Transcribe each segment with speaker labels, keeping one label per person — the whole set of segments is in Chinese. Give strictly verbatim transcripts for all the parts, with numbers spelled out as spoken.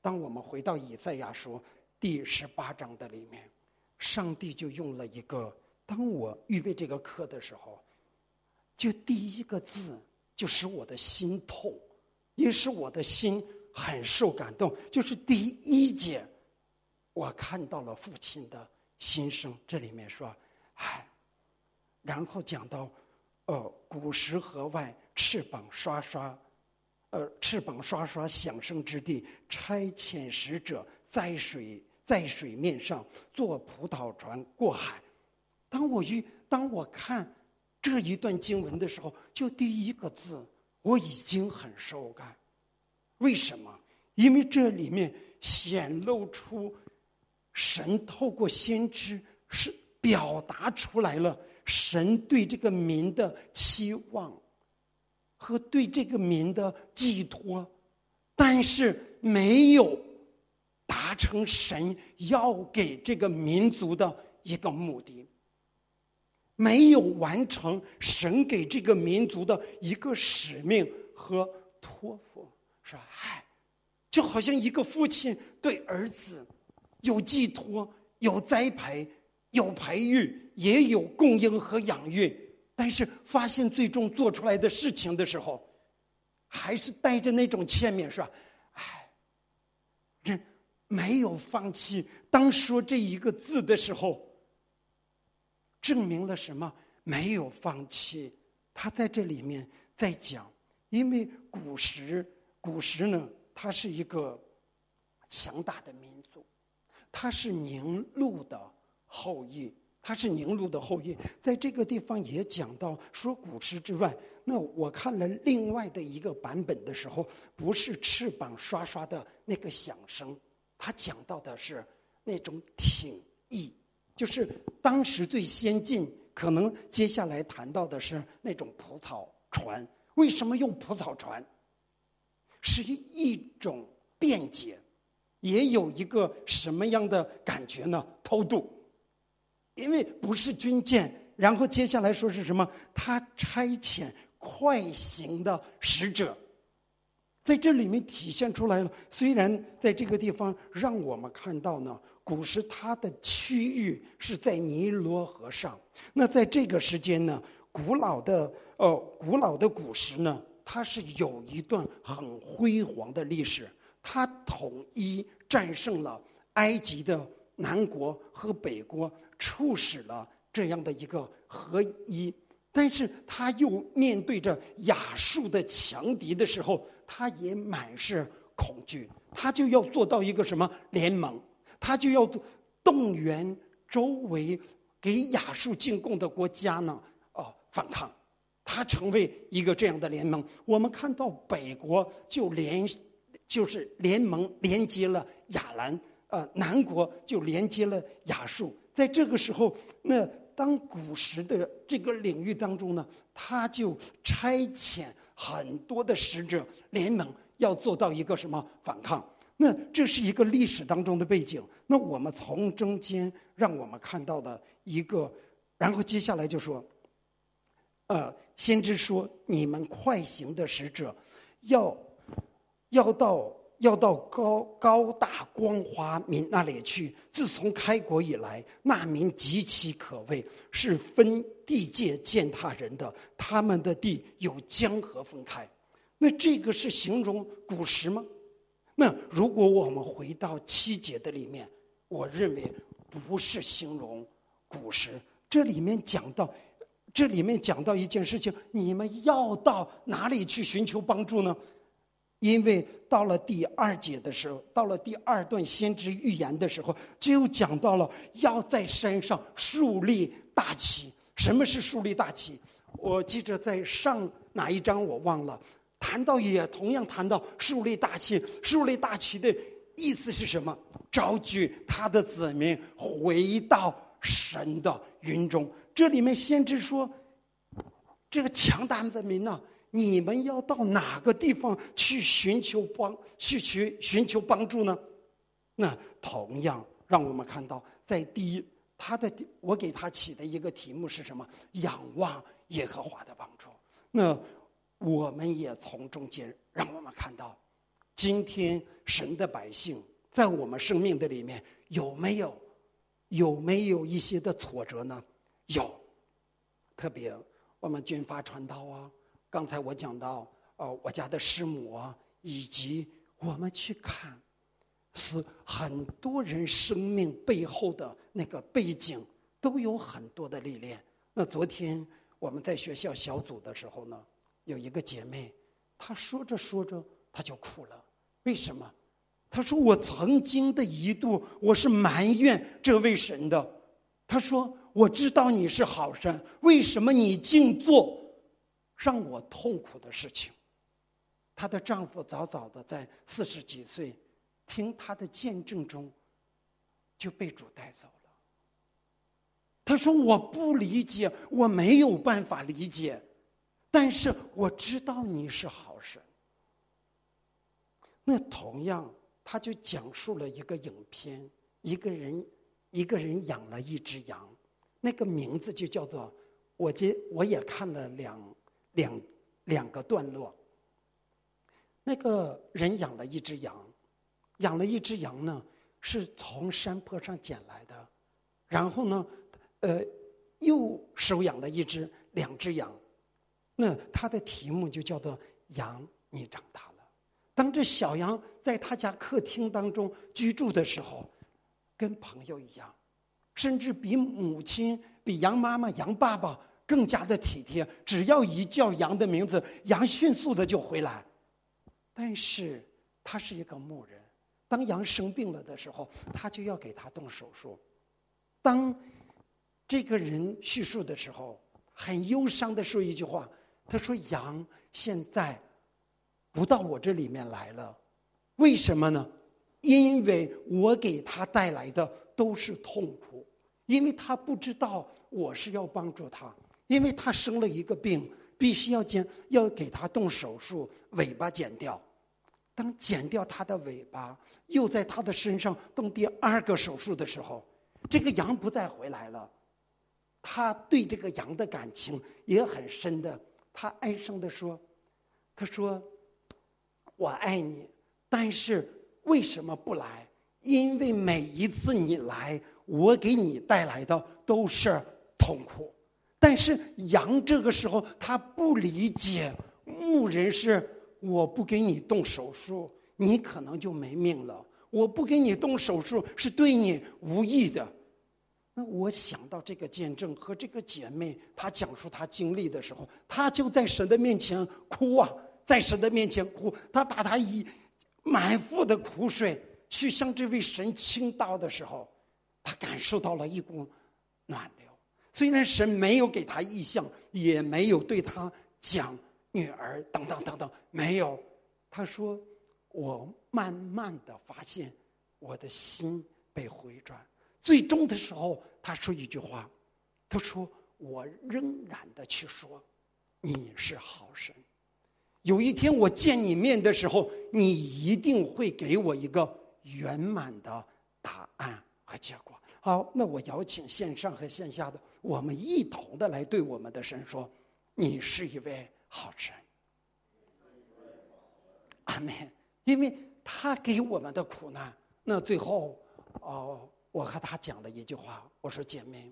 Speaker 1: 当我们回到以赛亚书第十八章的里面，上帝就用了一个，当我预备这个课的时候，就第一个字就使我的心痛，也使我的心很受感动。就是第一节，我看到了父亲的心声。这里面说，哎，然后讲到，呃，古时河外翅膀刷刷，呃，翅膀刷刷响声之地，差遣使者在水在水面上坐葡萄船过海。当我遇当我看这一段经文的时候，就第一个字我已经很受感。为什么？因为这里面显露出神透过先知是表达出来了神对这个民的期望和对这个民的寄托，但是没有达成神要给这个民族的一个目的，没有完成神给这个民族的一个使命和托付。说嗨，就好像一个父亲对儿子有寄托，有栽培，有培育，也有供应和养育，但是发现最终做出来的事情的时候，还是带着那种欠勉，说哎，人没有放弃。当说这一个字的时候，证明了什么？没有放弃。他在这里面在讲，因为古时古时呢，它是一个强大的民族，它是宁录的后裔，它是宁录的后裔。在这个地方也讲到说，古时之外，那我看了另外的一个版本的时候，不是翅膀刷刷的那个响声，他讲到的是那种挺翼，就是当时最先进，可能接下来谈到的是那种蒲草船。为什么用蒲草船？是一种便捷，也有一个什么样的感觉呢？偷渡，因为不是军舰。然后接下来说是什么？他差遣快行的使者，在这里面体现出来了。虽然在这个地方让我们看到呢，古时它的区域是在尼罗河上。那在这个时间呢，古老的呃古老的古时呢，它是有一段很辉煌的历史。它统一战胜了埃及的南国和北国，促使了这样的一个合一。但是他又面对着亚述的强敌的时候，他也满是恐惧。他就要做到一个什么联盟？他就要动员周围给亚述进贡的国家呢，哦，反抗。他成为一个这样的联盟。我们看到北国就连就是联盟连接了亚兰，呃，南国就连接了亚述。在这个时候，那当古时的这个领域当中呢，他就差遣很多的使者联盟，要做到一个什么反抗。那这是一个历史当中的背景。那我们从中间让我们看到的一个，然后接下来就说，呃，先知说，你们快行的使者要要到要到高高大光华民那里去。自从开国以来，那民极其可畏，是分地界践踏人的，他们的地有江河分开。那这个是形容古时吗？那如果我们回到七节的里面，我认为不是形容古时。这里面讲到这里面讲到一件事情，你们要到哪里去寻求帮助呢？因为到了第二节的时候，到了第二段先知预言的时候，就讲到了要在山上树立大旗。什么是树立大旗？我记着在上哪一章我忘了，谈到也同样谈到树立大旗。树立大旗的意思是什么？招聚他的子民回到神的云中。这里面先知说，这个强大的民呢，你们要到哪个地方去寻求帮去去寻求帮助呢？那同样让我们看到，在第一，他的我给他起的一个题目是什么？仰望耶和华的帮助。那我们也从中间让我们看到， 今天神的百姓在我们生命的里面有没有有没有一些的挫折呢？有，特别我们军阀传道啊，刚才我讲到呃我家的师母啊，以及我们去看是很多人生命背后的那个背景都有很多的历练。那昨天我们在学校小组的时候呢，有一个姐妹，她说着说着她就哭了。为什么？她说我曾经的一度我是埋怨这位神的，她说我知道你是好神，为什么你竟做让我痛苦的事情？她的丈夫早早的在四十几岁听她的见证中就被主带走了。她说我不理解，我没有办法理解，但是我知道你是好神。那同样他就讲述了一个影片，一个人一个人养了一只羊，那个名字就叫做，我接我也看了两两两个段落。那个人养了一只羊，养了一只羊呢，是从山坡上捡来的，然后呢，呃，又收养了一只两只羊，那他的题目就叫做“羊，你长大了”。当这小羊在他家客厅当中居住的时候，跟朋友一样，甚至比母亲、比羊妈妈、羊爸爸更加的体贴。只要一叫羊的名字，羊迅速的就回来。但是他是一个牧人，当羊生病了的时候，他就要给他动手术。当这个人叙述的时候，很忧伤的说一句话，他说：“羊现在不到我这里面来了，为什么呢？因为我给他带来的都是痛苦，因为他不知道我是要帮助他，因为他生了一个病，必须要剪，要给他动手术，尾巴剪掉。当剪掉他的尾巴，又在他的身上动第二个手术的时候，这个羊不再回来了。他对这个羊的感情也很深的，他哀伤的说，他说我爱你，但是为什么不来？因为每一次你来，我给你带来的都是痛苦。但是羊这个时候他不理解，牧人是我不给你动手术，你可能就没命了。我不给你动手术是对你无益的。那我想到这个见证和这个姐妹，她讲述她经历的时候，她就在神的面前哭啊，在神的面前哭，她把她以满腹的苦水去向这位神倾倒的时候，她感受到了一股暖流。虽然神没有给她异象，也没有对她讲女儿等等等等，没有。她说我慢慢的发现我的心被回转。最终的时候，他说一句话，他说我仍然的去说你是好神，有一天我见你面的时候，你一定会给我一个圆满的答案和结果。好，那我邀请线上和线下的我们一同的来对我们的神说，你是一位好神。阿们。因为他给我们的苦难，那最后哦我和他讲了一句话，我说姐妹，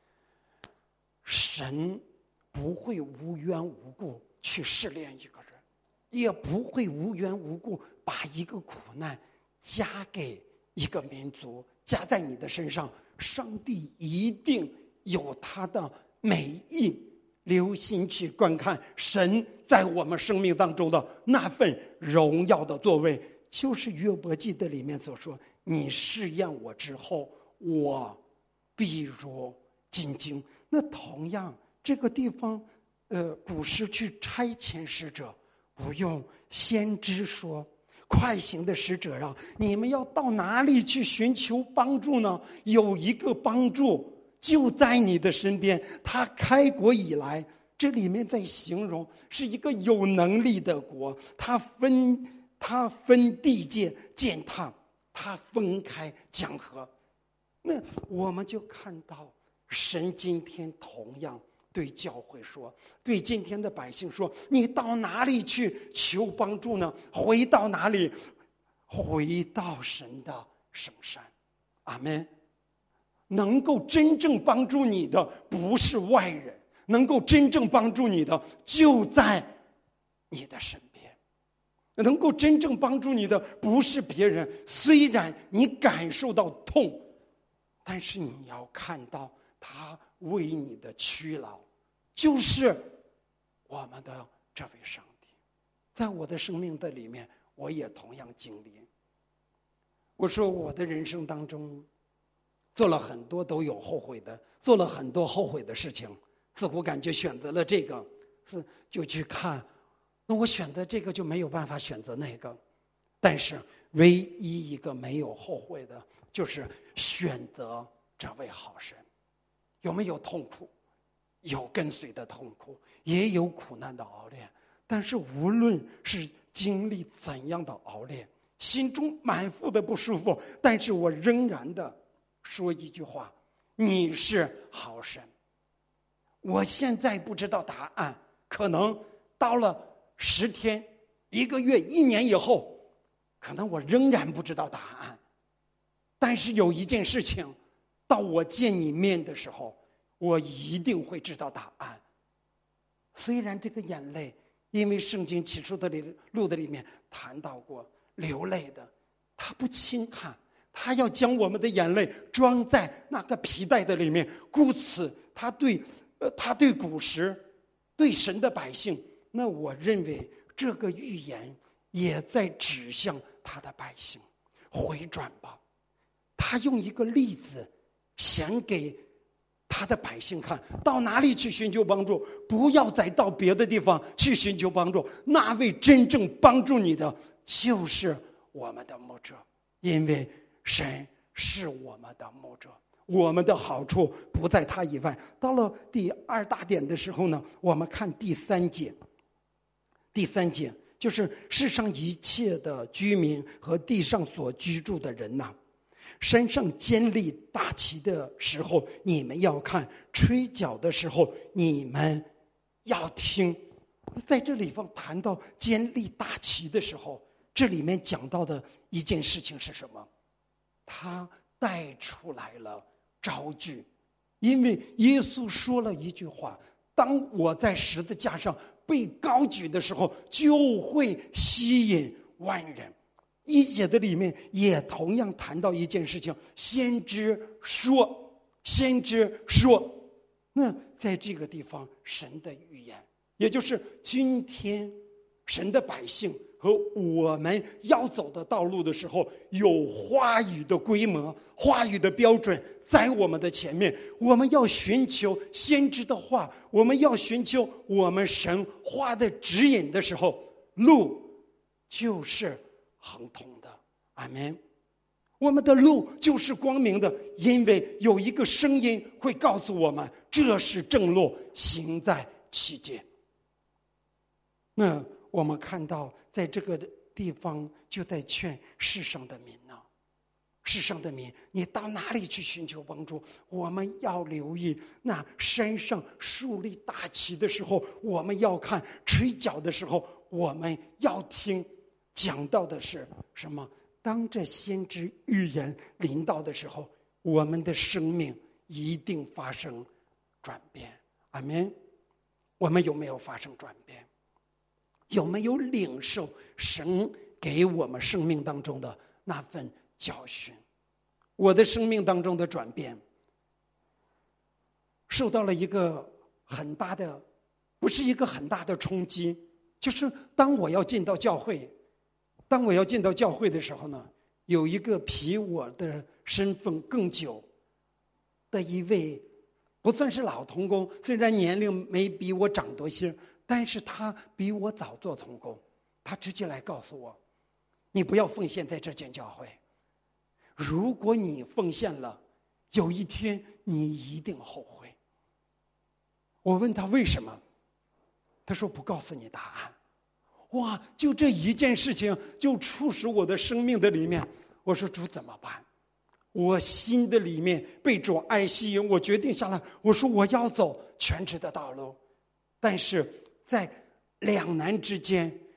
Speaker 1: 神不会无缘无故去试炼一个人，也不会无缘无故把一个苦难加给一个民族，加在你的身上。上帝一定有他的美意，留心去观看神在我们生命当中的那份荣耀的作为，就是约伯记的里面所说，你试验我之后，我必如金晶。那同样这个地方呃，古时去差遣使者，不用先知说，快行的使者啊，你们要到哪里去寻求帮助呢？有一个帮助就在你的身边。他开国以来，这里面在形容是一个有能力的国，他分他分地界践踏，他分开江河。那我们就看到神今天同样对教会说，对今天的百姓说，你到哪里去求帮助呢？回到哪里？ 回到神的圣山。阿们。能够真正帮助你的不是外人，能够真正帮助你的就在你的身边。能够真正帮助你的不是别人，虽然你感受到痛，但是你要看到他为你的屈劳，就是我们的这位上帝。在我的生命的里面，我也同样经历。我说我的人生当中做了很多都有后悔的，做了很多后悔的事情，似乎感觉选择了这个是就去看，那我选择这个就没有办法选择那个。但是唯一一个没有后悔的就是选择这位好神。有没有痛苦？有跟随的痛苦，也有苦难的熬炼。但是无论是经历怎样的熬炼，心中满腹的不舒服，但是我仍然的说一句话：你是好神。我现在不知道答案，可能到了十天、一个月、一年以后，可能我仍然不知道答案。但是有一件事情，到我见你面的时候，我一定会知道答案。虽然这个眼泪，因为圣经起初的录的里面谈到过流泪的，他不轻看，他要将我们的眼泪装在那个皮带的里面。故此他对呃，他对古时对神的百姓，那我认为这个预言也在指向他的百姓，回转吧。他用一个例子显给他的百姓看，到哪里去寻求帮助，不要再到别的地方去寻求帮助，那位真正帮助你的就是我们的牧者，因为神是我们的牧者，我们的好处不在他以外。到了第二大点的时候呢，我们看第三节。第三节就是世上一切的居民和地上所居住的人呐、啊，山上坚立大旗的时候你们要看，吹角的时候你们要听。在这里方谈到坚立大旗的时候，这里面讲到的一件事情是什么？他带出来了招聚。因为耶稣说了一句话，当我在十字架上被高举的时候，就会吸引万人。一节的里面也同样谈到一件事情，先知说，先知说，那在这个地方神的预言，也就是今天神的百姓和我们要走的道路的时候，有话语的规模，话语的标准在我们的前面。我们要寻求先知的话，我们要寻求我们神话的指引的时候，路就是亨通的。阿们。我们的路就是光明的，因为有一个声音会告诉我们，这是正路，行在其间。那我们看到在这个地方就在劝世上的民呢、啊，世上的民，你到哪里去寻求帮助？我们要留意，那山上树立大旗的时候我们要看，吹角的时候我们要听。讲到的是什么？当这先知预言临到的时候，我们的生命一定发生转变。阿们。我们有没有发生转变？有没有领受神给我们生命当中的那份教训？我的生命当中的转变受到了一个很大的，不是一个很大的冲击，就是当我要进到教会当我要进到教会的时候呢，有一个比我的身份更久的一位，不算是老同工，虽然年龄没比我长多些，但是他比我早做同工。他直接来告诉我，你不要奉献在这间教会，如果你奉献了，有一天你一定后悔。我问他为什么，他说不告诉你答案。哇，就这一件事情就促使我的生命的里面，我说主怎么办？我心的里面被主爱吸引，我决定下来，我说我要走全职的道路。但是在两难之间，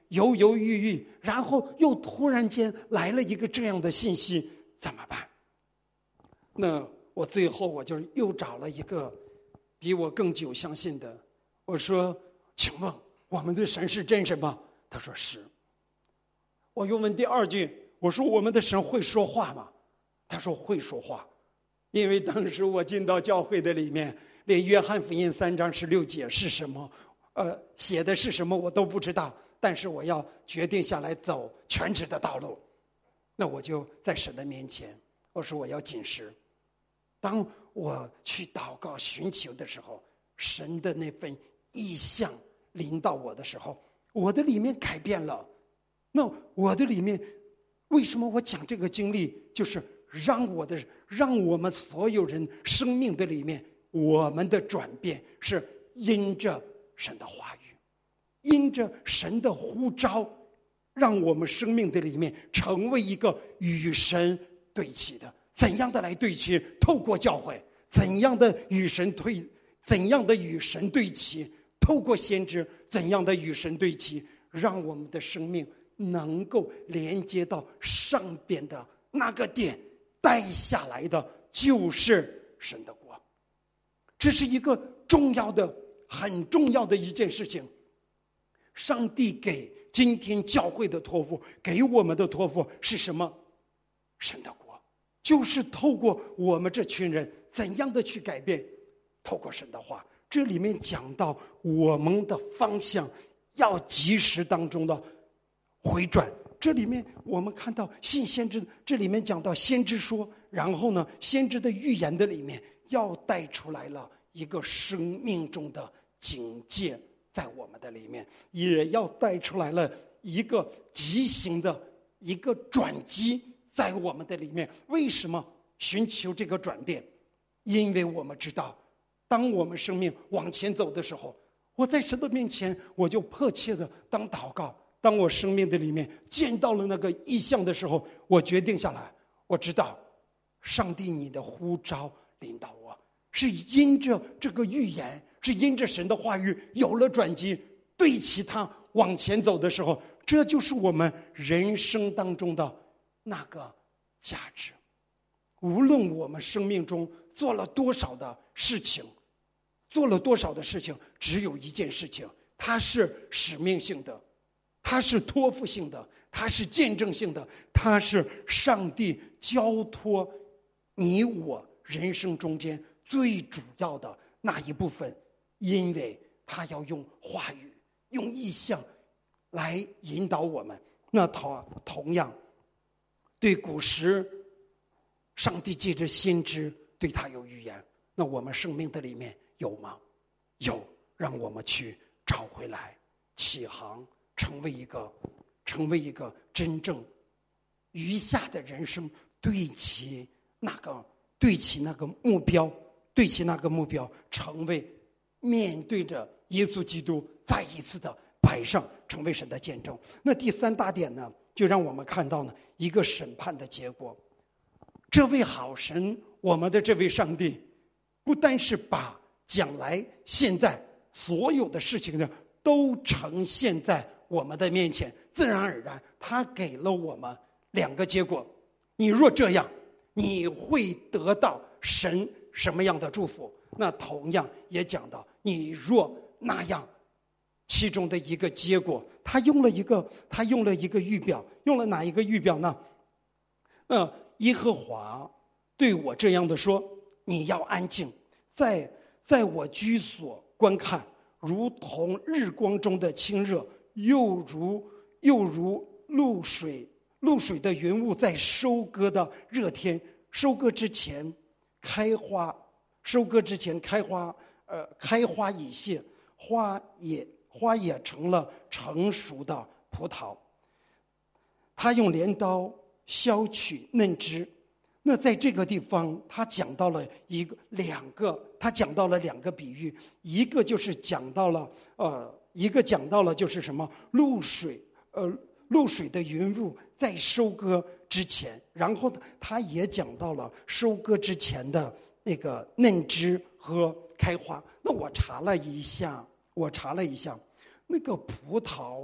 Speaker 1: 犹犹豫豫，然后又突然间来了一个这样的信息，怎么办？那我最后我就又找了一个比我更久相信的，我说请问我们的神是真神吗？他说是。我又问第二句，我说我们的神会说话吗？他说会说话。因为当时我进到教会的里面，连约翰福音三章十六节是什么呃，写的是什么我都不知道，但是我要决定下来走全职的道路。那我就在神的面前，我说我要禁食。当我去祷告寻求的时候，神的那份意象临到我的时候，我的里面改变了。那我的里面，为什么我讲这个经历，就是让我的让我们所有人生命的里面，我们的转变是因着神的话语，因着神的呼召，让我们生命的里面成为一个与神对齐的。怎样的来对齐？透过教会。怎样的与神对怎样的与神对齐？透过先知。怎样的与神对齐？让我们的生命能够连接到上边的那个点，带下来的就是神的国。这是一个重要的很重要的一件事情。上帝给今天教会的托付，给我们的托付是什么？神的国。就是透过我们这群人怎样的去改变，透过神的话。这里面讲到我们的方向要及时当中的回转。这里面我们看到信先知，这里面讲到先知说，然后呢，先知的预言的里面要带出来了一个生命中的警戒，在我们的里面也要带出来了一个极行的一个转机在我们的里面。为什么寻求这个转变？因为我们知道，当我们生命往前走的时候，我在神的面前，我就迫切的当祷告。当我生命的里面见到了那个意象的时候，我决定下来，我知道上帝你的呼召领导我，是因着这个预言，是因着神的话语有了转机，对齐它往前走的时候，这就是我们人生当中的那个价值。无论我们生命中做了多少的事情，做了多少的事情，只有一件事情，它是使命性的，它是托付性的，它是见证性的，它是上帝交托你我人生中间最主要的那一部分。因为他要用话语，用意象来引导我们。那他同样对古时上帝借着先知对他有预言，那我们生命的里面有吗？有。让我们去找回来，起航，成为一个成为一个真正余下的人生对齐那个对齐那个目标，对齐那个目标，成为面对着耶稣基督再一次的摆上，成为神的见证。那第三大点呢，就让我们看到呢一个审判的结果。这位好神，我们的这位上帝，不单是把将来现在所有的事情呢都呈现在我们的面前，自然而然他给了我们两个结果。你若这样，你会得到神什么样的祝福？那同样也讲到你若那样，其中的一个结果，他用了一个他用了一个预表。用了哪一个预表呢？那耶和华对我这样的说，你要安静，在在我居所观看，如同日光中的清热，又如又如露水露水的云雾，在收割的热天，收割之前开花，收割之前开花，呃，开花已谢，花也花也成了成熟的葡萄。他用镰刀削去嫩枝。那在这个地方，他讲到了一个两个，他讲到了两个比喻，一个就是讲到了呃，一个讲到了就是什么露水，呃，露水的云雾在收割之前，然后他也讲到了收割之前的那个嫩枝和开花。那我查了一下，我查了一下，那个葡萄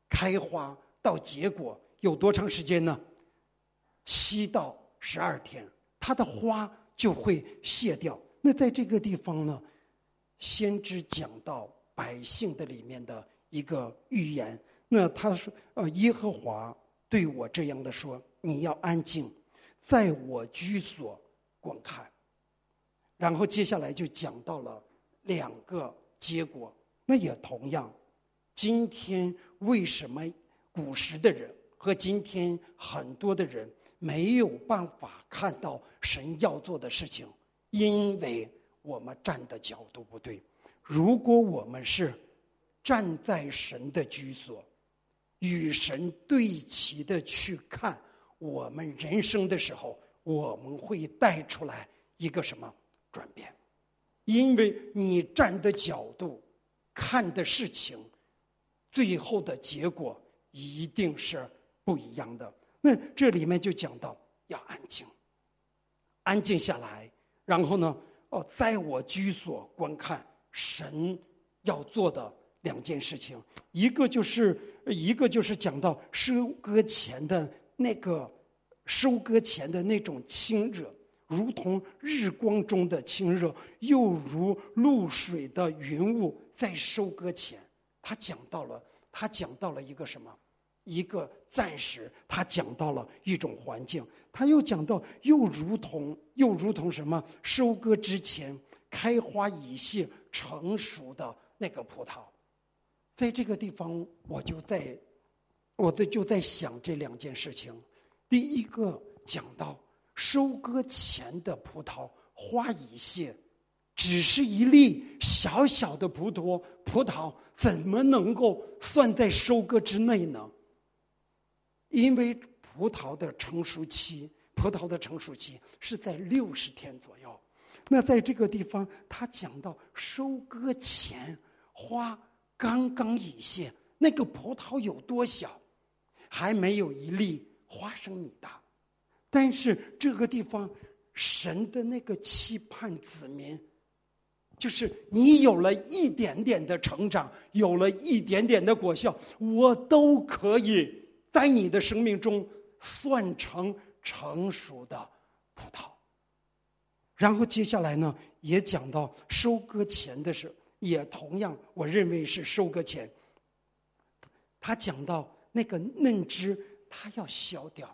Speaker 1: 开花到结果有多长时间呢？七到十二天，它的花就会谢掉。那在这个地方呢，先知讲到百姓的里面的一个预言。那他说：“呃，耶和华对我这样的说，你要安静，在我居所观看。”然后接下来就讲到了两个结果。那也同样，今天为什么古时的人和今天很多的人没有办法看到神要做的事情？因为我们站的角度不对。如果我们是站在神的居所，与神对齐的去看我们人生的时候，我们会带出来一个什么转变？因为你站的角度看的事情，最后的结果一定是不一样的。那这里面就讲到要安静，安静下来，然后呢，哦，在我居所观看神要做的两件事情，一个就是一个就是讲到收割前的那个收割前的那种清热，如同日光中的清热，又如露水的云雾。在收割前，他讲到了，他讲到了一个什么？一个暂时，他讲到了一种环境，他又讲到又如同又如同什么？收割之前开花已谢成熟的那个葡萄。在这个地方，我就在我的就在想这两件事情。第一个讲到收割前的葡萄花已谢，只是一粒小小的葡萄，葡萄怎么能够算在收割之内呢？因为葡萄的成熟期，葡萄的成熟期是在六十天左右。那在这个地方，他讲到收割前花刚刚已谢，那个葡萄有多小？还没有一粒花生米大。但是这个地方，神的那个期盼子民，就是你有了一点点的成长，有了一点点的果效，我都可以在你的生命中算成成熟的葡萄。然后接下来呢，也讲到收割前的事，也同样我认为是收割前。他讲到那个嫩枝，它要消掉。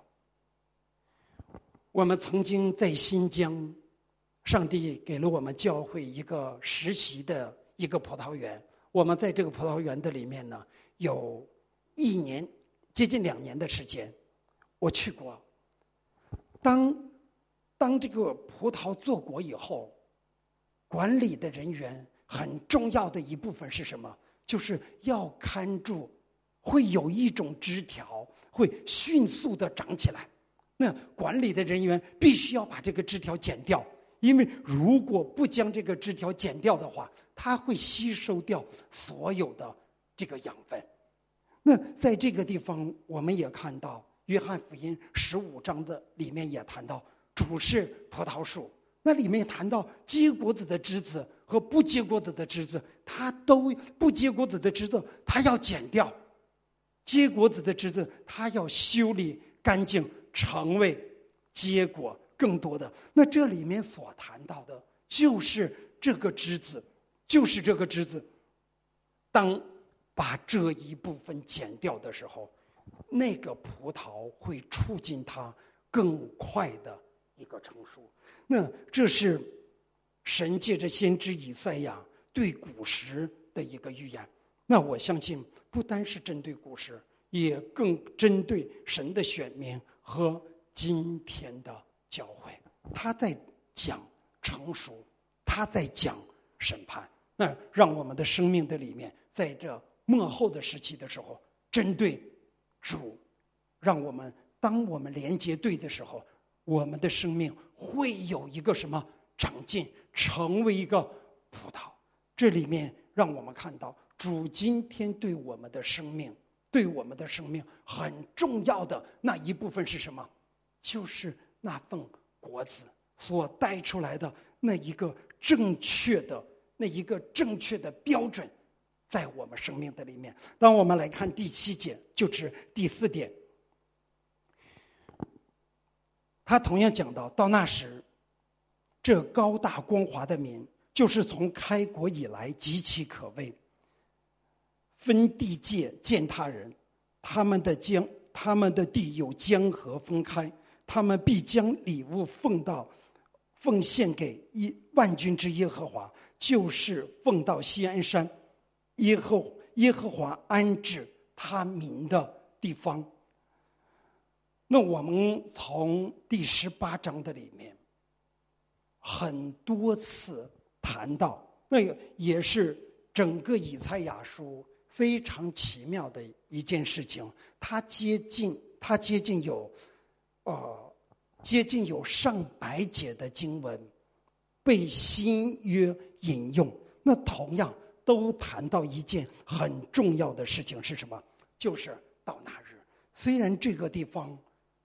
Speaker 1: 我们曾经在新疆，上帝给了我们教会一个实习的一个葡萄园。我们在这个葡萄园的里面呢，有一年接近两年的时间，我去过。当当这个葡萄做果以后，管理的人员很重要的一部分是什么？就是要看住，会有一种枝条会迅速的长起来。那管理的人员必须要把这个枝条剪掉，因为如果不将这个枝条剪掉的话，它会吸收掉所有的这个养分。那在这个地方，我们也看到约翰福音十五章的里面也谈到，主是葡萄树，那里面谈到结果子的枝子和不结果子的枝子，它都不结果子的枝子它要剪掉，结果子的枝子它要修理干净，成为结果更多的。那这里面所谈到的就是这个枝子，就是这个枝子，当把这一部分剪掉的时候，那个葡萄会促进它更快的一个成熟。那这是神借着先知以赛亚对古时的一个预言。那我相信不单是针对古时，也更针对神的选民和今天的教会。他在讲成熟，他在讲审判。那让我们的生命的里面，在这末后的时期的时候，针对主，让我们当我们连接对的时候，我们的生命会有一个什么长进，成为一个葡萄。这里面让我们看到主今天对我们的生命，对我们的生命很重要的那一部分是什么？就是那份果子所带出来的那一个正确的那一个正确的标准， 在我们生命的里面。当我们来看第七节，就是第四点，他同样讲到，到那时，这高大光华的民，就是从开国以来极其可畏，分地界践他人，他们的江他们的地有江河分开，他们必将礼物奉到奉献给一万军之耶和华，就是奉到锡安山，耶和耶和华安置他民的地方。那我们从第十八章的里面很多次谈到，那个也是整个以赛亚书非常奇妙的一件事情。它接近它接近有呃接近有上百节的经文被新约引用，那同样都谈到一件很重要的事情是什么？就是到那日。虽然这个地方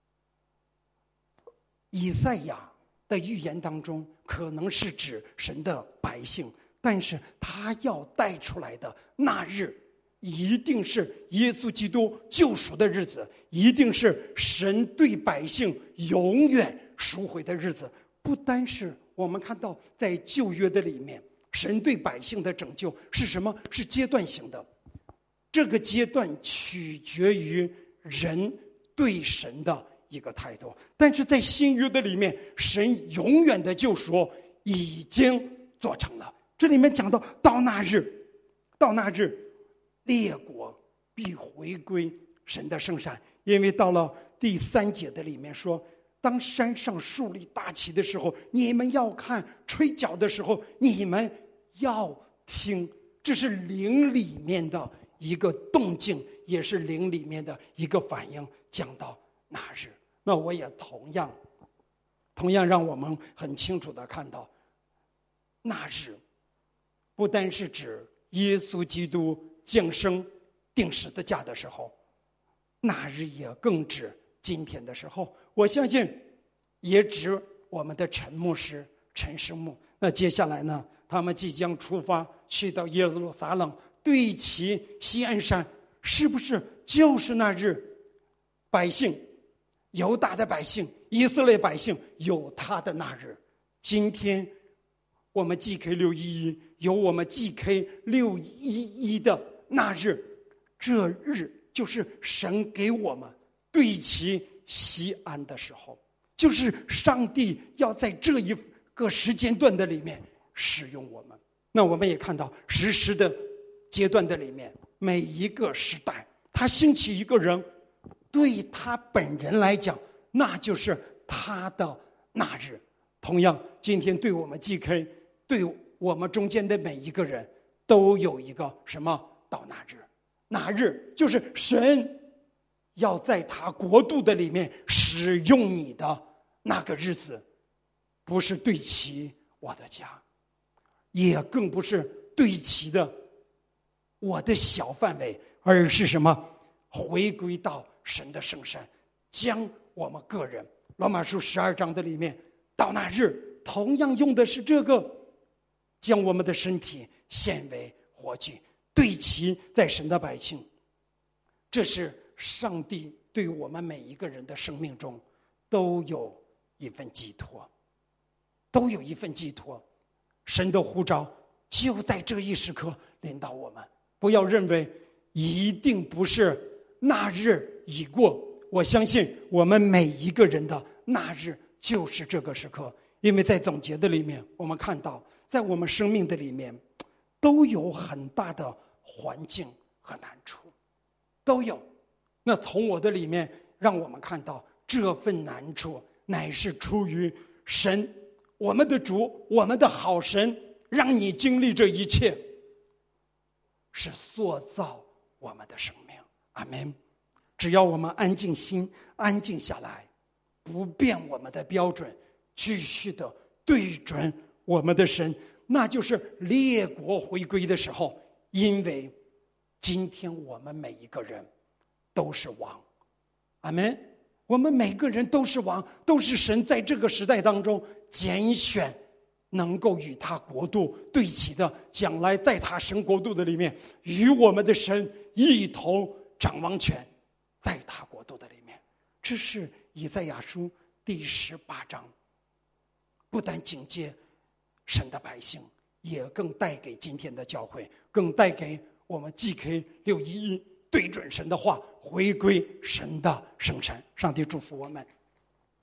Speaker 1: 以赛亚的预言当中可能是指神的百姓，但是他要带出来的那日一定是耶稣基督救赎的日子，一定是神对百姓永远赎回的日子。不单是我们看到在旧约的里面，神对百姓的拯救是什么？是阶段性的，这个阶段取决于人对神的一个态度。但是在新约的里面，神永远的救赎已经做成了。这里面讲到，到那日，到那日，列国必回归神的圣山。因为到了第三节的里面说，当山上树立大旗的时候，你们要看；吹角的时候，你们要听。这是灵里面的一个动静，也是灵里面的一个反应。讲到那日，那我也同样同样让我们很清楚的看到，那日不单是指耶稣基督降生钉十字架的时候，那日也更指今天的时候。我相信也指我们的陈牧师陈师母。那接下来呢，他们即将出发去到耶路撒冷，对齐锡安山，是不是就是那日百姓犹大的百姓以色列百姓有他的那日？今天我们 G K 六一一有我们 G K 六一一的那日，这日就是神给我们对齐锡安的时候，就是上帝要在这一个时间段的里面使用我们。那我们也看到实时的阶段的里面，每一个时代他兴起一个人，对他本人来讲，那就是他的那日。同样今天对我们 G K， 对我们中间的每一个人都有一个什么？到那日。那日就是神要在他国度的里面使用你的那个日子，不是对齐我的家，也更不是对齐的我的小范围，而是什么？回归到神的圣山，将我们个人，罗马书十二章的里面，到那日同样用的是这个，将我们的身体献为活祭，对齐在神的百姓。这是上帝对我们每一个人的生命中都有一份寄托，都有一份寄托。神的呼召就在这一时刻临到我们。不要认为一定不是那日已过，我相信我们每一个人的那日就是这个时刻。因为在总结的里面，我们看到在我们生命的里面都有很大的环境和难处，都有。那从我的里面让我们看到这份难处乃是出于神，我们的主，我们的好神，让你经历这一切，是塑造我们的生命。阿们。只要我们安静心，安静下来，不变我们的标准，继续的对准我们的神，那就是列国回归的时候。因为今天我们每一个人都是王，阿们。我们每个人都是王，都是神在这个时代当中拣选能够与他国度对齐的，将来在他神国度的里面，与我们的神一同掌王权，在他国度的里面。这是以赛亚书第十八章，不但警戒神的百姓，也更带给今天的教会，更带给我们 G K 六一一对准神的话，回归神的圣山。上帝祝福我们。